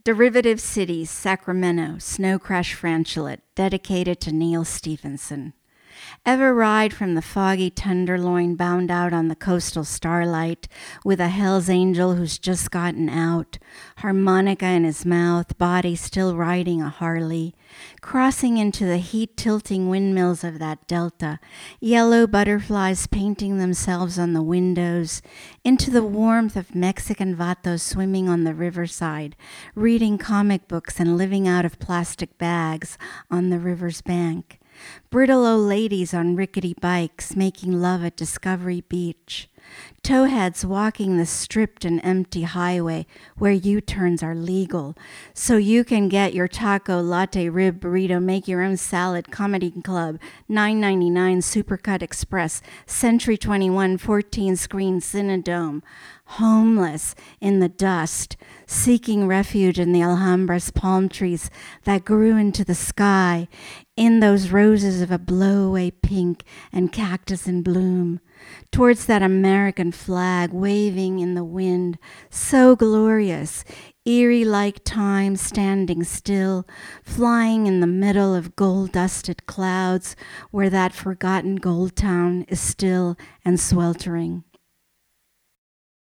Derivative Cities, Sacramento, Snow Crash Franchlet, dedicated to Neil Stephenson. Ever ride from the foggy tenderloin bound out on the coastal starlight with a Hell's Angel who's just gotten out, harmonica in his mouth, body still riding a Harley, crossing into the heat-tilting windmills of that delta, yellow butterflies painting themselves on the windows, into the warmth of Mexican vatos swimming on the riverside, reading comic books and living out of plastic bags on the river's bank. Brittle old ladies on rickety bikes making love at Discovery Beach. Towheads walking the stripped and empty highway where U-turns are legal, so you can get your taco, latte, rib, burrito, make your own salad, comedy club, $9.99 Supercut Express, Century 21, 14-screen Cinedome. Homeless in the dust, seeking refuge in the Alhambra's palm trees that grew into the sky, in those roses of a blow-away pink and cactus in bloom, towards that American flag waving in the wind, so glorious, eerie like time standing still, flying in the middle of gold-dusted clouds where that forgotten gold town is still and sweltering.